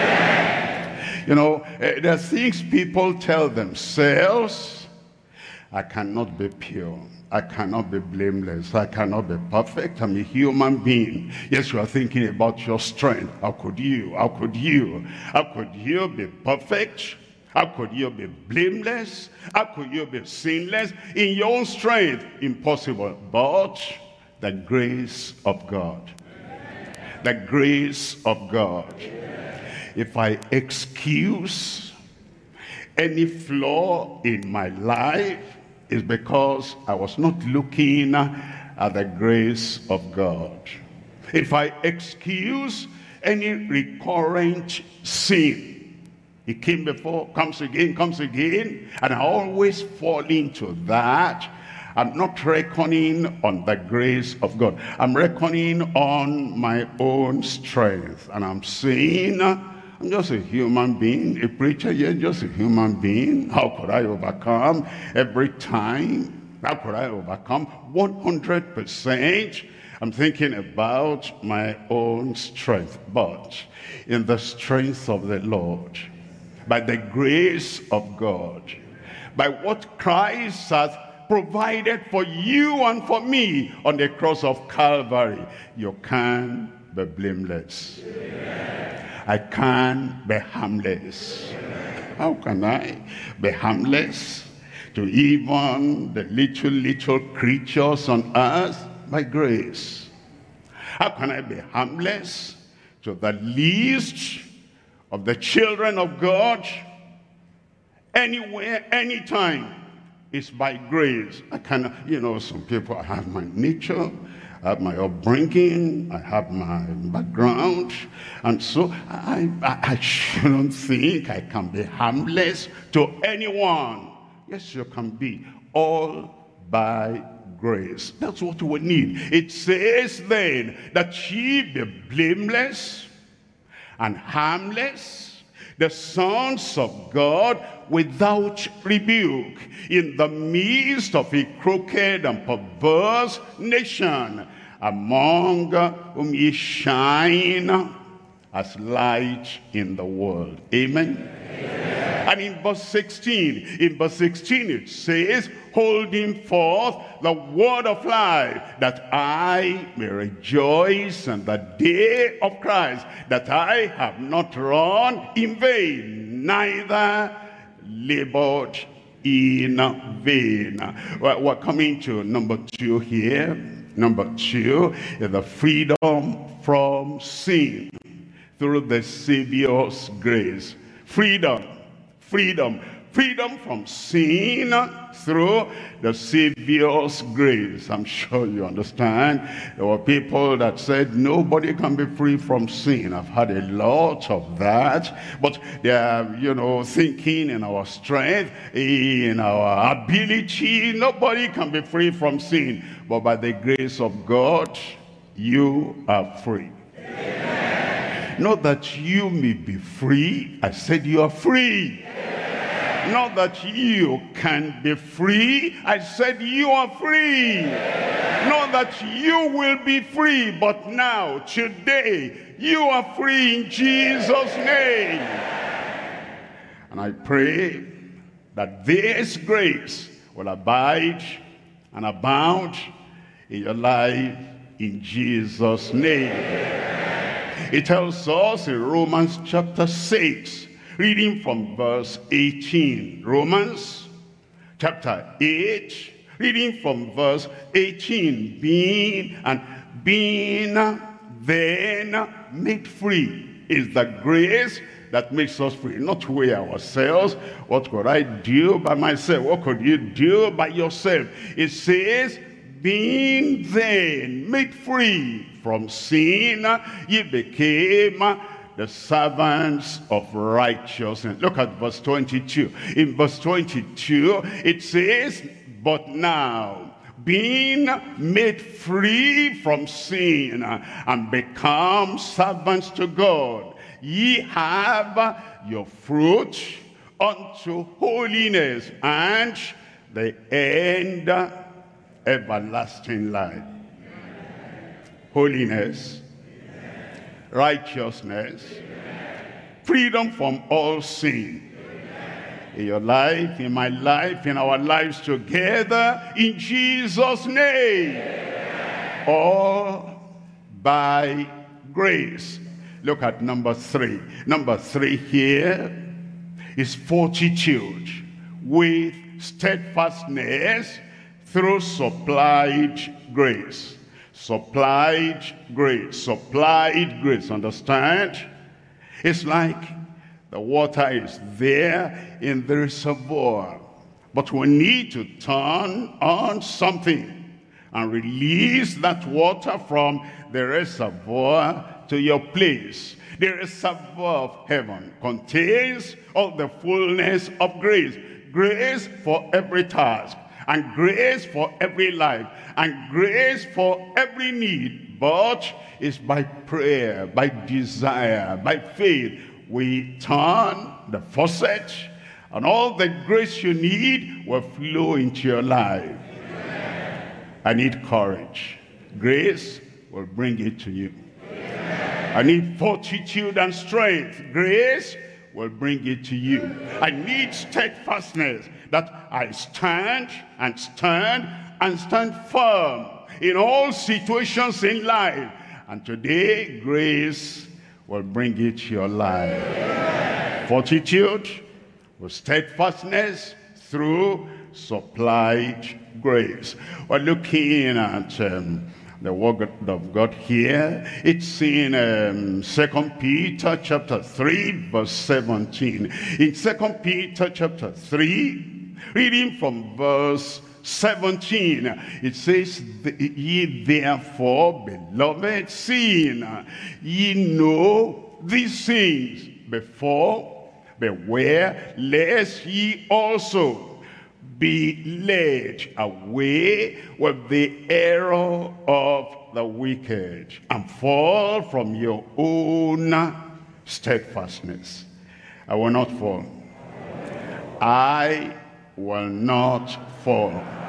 Amen. You know, uh, there are things people tell themselves, I cannot be pure. I cannot be blameless. I cannot be perfect. I'm a human being. Yes, you are thinking about your strength. How could you? How could you? How could you be perfect? How could you be blameless? How could you be sinless? In your own strength, impossible. But the grace of God. The grace of God. If I excuse any flaw in my life, it's because I was not looking at the grace of God. If I excuse any recurrent sin, it came before, comes again, comes again, and I always fall into that. I'm not reckoning on the grace of God. I'm reckoning on my own strength. And I'm saying, I'm just a human being. A preacher, yeah, just a human being. How could I overcome every time? How could I overcome one hundred percent? I'm thinking about my own strength. But in the strength of the Lord, by the grace of God, by what Christ hath provided for you and for me on the cross of Calvary, you can be blameless. Amen. I can be harmless. Amen. How can I be harmless to even the little, little creatures on earth? By grace. How can I be harmless to the least of the children of God? Anywhere, anytime. It's by grace. I can, you know, some people, I have my nature, I have my upbringing, I have my background, and so I, I, I shouldn't think I can be harmless to anyone. Yes, you can be, all by grace. That's what we need. It says then that ye be blameless and harmless, the sons of God without rebuke, in the midst of a crooked and perverse nation, among whom ye shine as light in the world. Amen? Amen. And in verse sixteen, in verse sixteen it says, holding forth the word of life, that I may rejoice in the day of Christ, that I have not run in vain, neither labored in vain. We're coming to number two here. Number two is the freedom from sin through the Savior's grace. Freedom, freedom, freedom from sin through the Savior's grace. I'm sure you understand. There were people that said nobody can be free from sin. I've had a lot of that. But they are, you know, thinking in our strength, in our ability, nobody can be free from sin. But by the grace of God, you are free. Amen. Not that you may be free. I said you are free. Amen. Not that you can be free. I said you are free. Amen. Not that you will be free, but now, today, you are free in Jesus' name. And I pray that this grace will abide and abound in your life in Jesus' name. Amen. It tells us in Romans chapter six, reading from verse eighteen. Romans chapter eight, reading from verse eighteen. Being and being then made free is the grace that makes us free. Not we ourselves. What could I do by myself? What could you do by yourself? It says, being then made free from sin, ye became the servants of righteousness. Look at verse twenty-two. In verse twenty-two, it says, but now, being made free from sin and become servants to God, ye have your fruit unto holiness, and the end everlasting life. Holiness, righteousness, freedom from all sin, in your life, in my life, in our lives together, in Jesus' name. Amen. All by grace. Look at number three. Number three here is fortitude with steadfastness through supplied grace. Supplied grace. Supplied grace. Understand? It's like the water is there in the reservoir, but we need to turn on something and release that water from the reservoir to your place. The reservoir of heaven contains all the fullness of grace. Grace for every task, and grace for every life, and grace for every need. But it's by prayer, by desire, by faith. We turn the faucet, and all the grace you need will flow into your life. Amen. I need courage. Grace will bring it to you. Amen. I need fortitude and strength. Grace will bring it to you. I need steadfastness, that I stand and stand and stand firm in all situations in life. And today, grace will bring it to your life. Amen. Fortitude with steadfastness through supplied grace. We're looking at um, the word of God here. It's in um, Second Peter chapter three, verse seventeen. In Second Peter chapter three, reading from verse seventeen, it says, ye therefore, beloved, seeing ye know these things before, beware lest ye also be led away with the error of the wicked, and fall from your own steadfastness. I will not fall. I will not fall.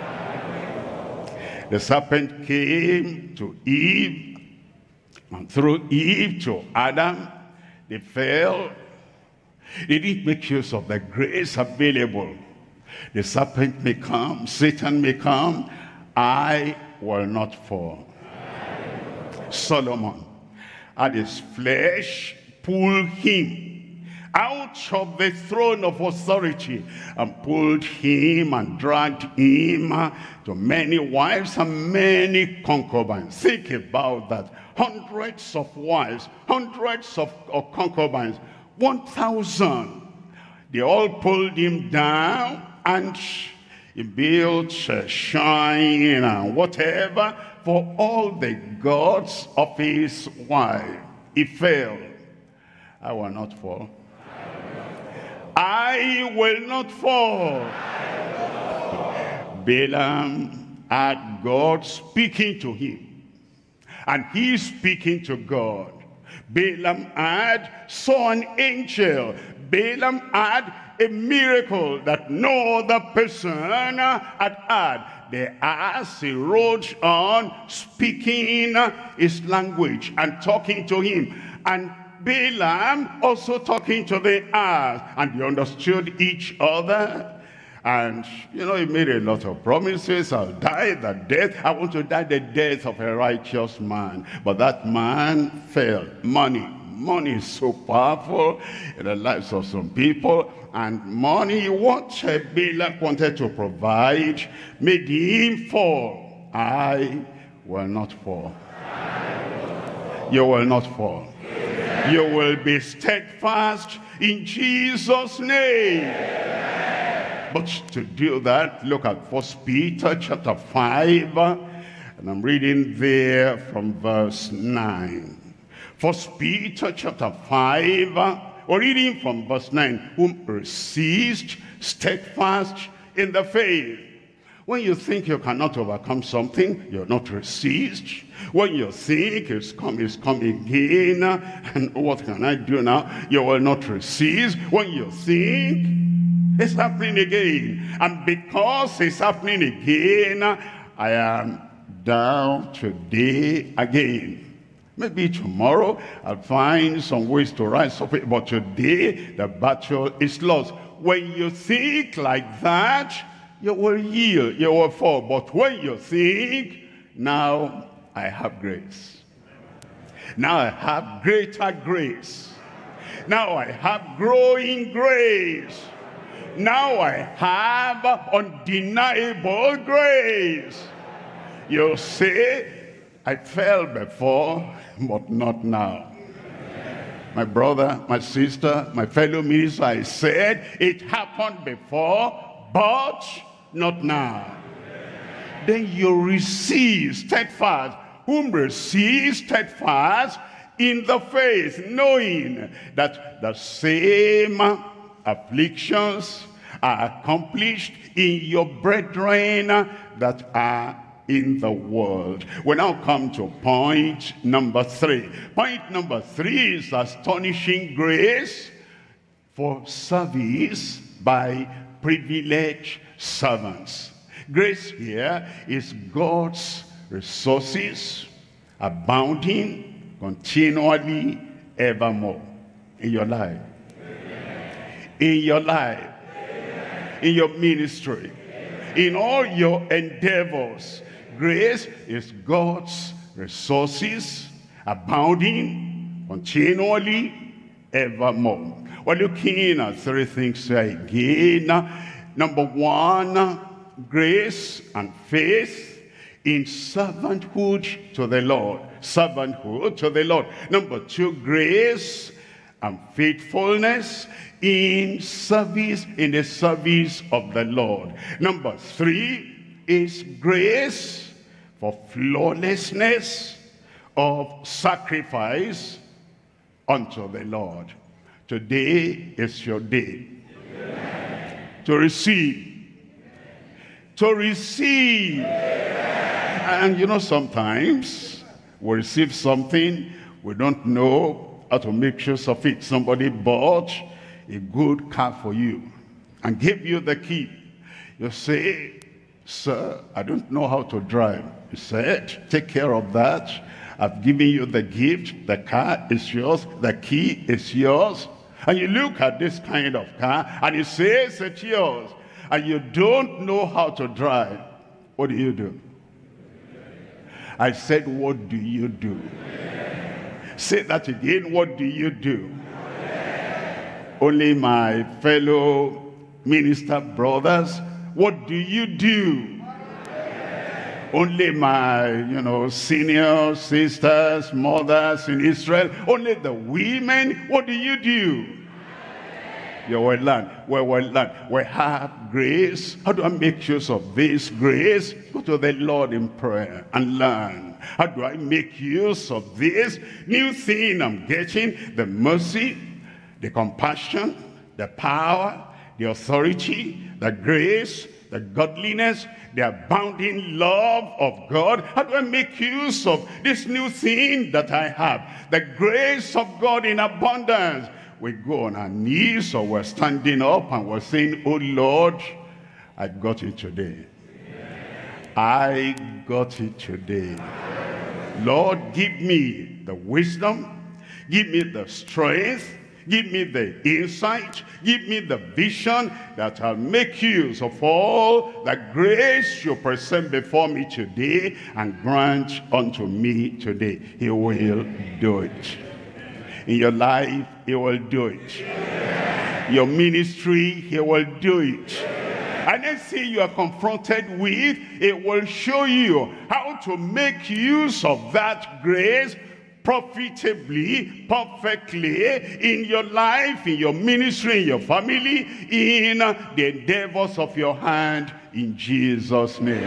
The serpent came to Eve, and through Eve to Adam. They fell. They didn't make use of the grace available. The serpent may come, Satan may come, I will not fall. Solomon had his flesh pull him out of the throne of authority and pulled him and dragged him to many wives and many concubines. Think about that. Hundreds of wives, hundreds of, of concubines, one thousand. They all pulled him down, and he built a shrine and whatever for all the gods of his wife. He fell. I will not fall. I will not fall. Balaam had God speaking to him, and he speaking to God. Balaam had saw an angel. Balaam had a miracle that no other person had had. The ass, he rode on, speaking his language and talking to him. And Balaam also talking to the ass. And they understood each other. And, you know, he made a lot of promises. I'll die the death. I want to die the death of a righteous man. But that man fell. Money. Money is so powerful in the lives of some people. And money, what Balak wanted to provide, made him fall. I will not fall. You will not fall. Amen. You will be steadfast in Jesus' name. Amen. But to do that, look at First Peter chapter five, and I'm reading there from verse nine. First Peter chapter five, we're reading from verse nine. Whom resist steadfast in the faith. When you think you cannot overcome something, you're not resist. When you think it's come, it's coming again, and what can I do now? You will not resist. When you think it's happening again, and because it's happening again, I am down today again. Maybe tomorrow I'll find some ways to rise up, but today the battle is lost. When you think like that, you will yield, you will fall. But when you think, now I have grace. Now I have greater grace. Now I have growing grace. Now I have undeniable grace. You say, I fell before, but not now. My brother, my sister, my fellow minister, I said, it happened before, but not now. Then you receive steadfast. Whom receive steadfast in the faith, knowing that the same afflictions are accomplished in your brethren that are in the world. We now come to point number three. Point number three is astonishing grace for service by privileged servants. Grace here is God's resources abounding continually evermore in your life. Amen. In your life. Amen. In your ministry. Amen. In all your endeavors. Grace is God's resources abounding continually evermore. We're looking at three things again. Number one, grace and faith in servanthood to the Lord. Servanthood to the Lord. Number two, grace and faithfulness in service, in the service of the Lord. Number three is grace for flawlessness of sacrifice unto the Lord. Today is your day. Amen. To receive. To receive. Amen. And you know, sometimes we receive something, we don't know how to make use of it. Somebody bought a good car for you and gave you the key. You say, sir, I don't know how to drive. He said, take care of that. I've given you the gift. The car is yours. The key is yours. And you look at this kind of car and it says it's yours. And you don't know how to drive. What do you do? I said, what do you do? Say that again. What do you do? Only my fellow minister brothers, what do you do? Only my, you know, senior sisters, mothers in Israel, only the women, what do you do? You will learn. We will learn. We have grace. How do I make use of this grace? Go to the Lord in prayer and learn. How do I make use of this new thing I'm getting? The mercy, the compassion, the power, the authority, the grace, the godliness, the abounding love of God. How do I make use of this new thing that I have? The grace of God in abundance. We go on our knees or we're standing up and we're saying, oh Lord, I got it today. I got it today. Lord, give me the wisdom, give me the strength, give me the insight, give me the vision that I'll make use of all the grace you present before me today and grant unto me today. He will do it. In your life, he will do it. Your ministry, he will do it. And anything you are confronted with, it will show you how to make use of that grace profitably, perfectly in your life, in your ministry, in your family, in the endeavors of your hand, in Jesus' name.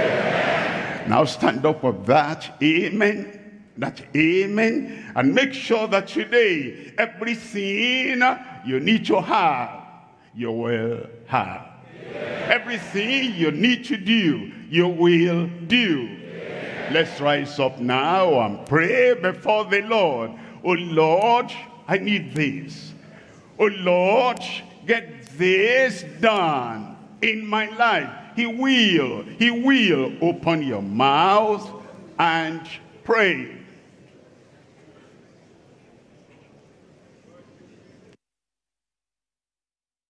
Now stand up with that, amen. That amen, and make sure that today everything you need to have, you will have. Yeah. Everything you need to do, you will do. Yeah. Let's rise up now and pray before the Lord. Oh Lord, I need this. Oh Lord, get this done in my life. He will, he will open your mouth and pray.